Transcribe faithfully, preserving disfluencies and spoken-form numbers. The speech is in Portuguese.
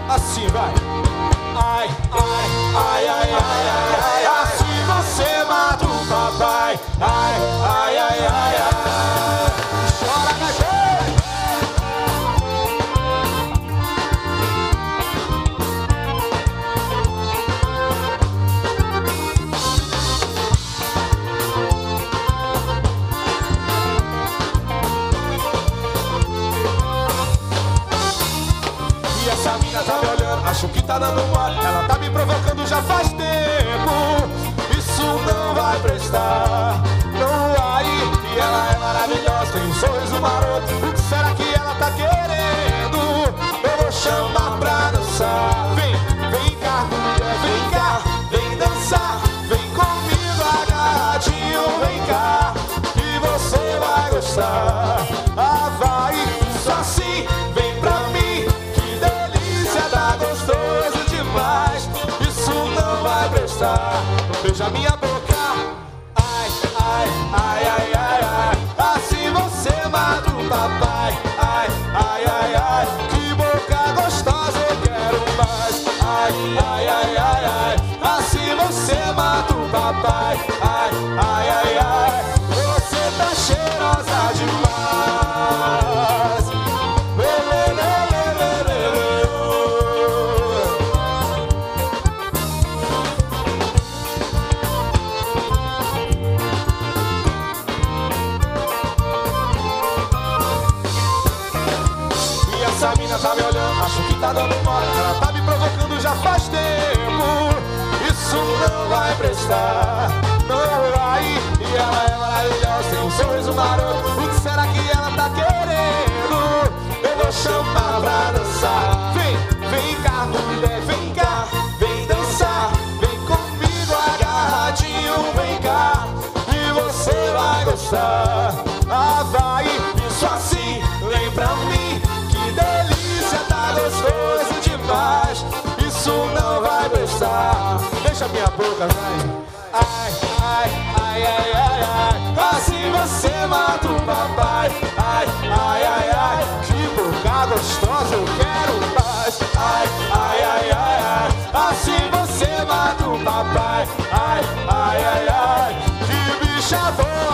Assim vai. Ai, ai, ai, ai, ai, ai, ai, assim você mata o papai. Ai, ai, ai, ai, ai. Chora, cachorro. E essa mina tá me olhando, acho que tá dando mole. Ela tá me provocando já faz tempo. Isso não vai prestar, não vai. E ela é maravilhosa, tem um sorriso maroto. O que será que ela tá querendo? Eu vou chamar pra dançar. Vem, vem cá, mulher, vem cá, vem dançar. Vem comigo agarradinho, vem cá, que você vai gostar. Ah, vai, isso assim, vem pra mim. Que delícia, tá gostoso demais. Isso não vai prestar. Beija minha boca. Ai, ai, ai, ai, ai, ai. Assim você mata o papai. Ai, ai, ai, ai. Que boca gostosa, eu quero mais. Ai, ai, ai, ai, ai. Assim você mata o papai. Ai, ai, ai, ai. Você tá cheirosa demais. Lê, lê, lê, lê, lê, lê. E essa mina tá me olhando, acho que tá dando mole. Ela tá me provocando já faz tempo. Isso não vai prestar, não vai. E ela é maravilhosa, tem um sorriso maroto. O que será que ela tá querendo? Eu vou chamar pra dançar. Vem, vem cá, mulher, vem cá, vem dançar. Vem comigo agarradinho, vem cá, e você vai gostar. Ah, vai, isso assim, vem pra mim. Que delícia, tá gostoso demais. Isso não vai prestar. Deixa minha boca, vai. Ai, ai, ai, ai, ai, ai. Assim você mata o papai. Ai, ai, ai, ai. Que boca gostosa, eu quero mais. Ai, ai, ai, ai, ai. Assim você mata o papai. Ai, ai, ai, ai. Que bicha boa.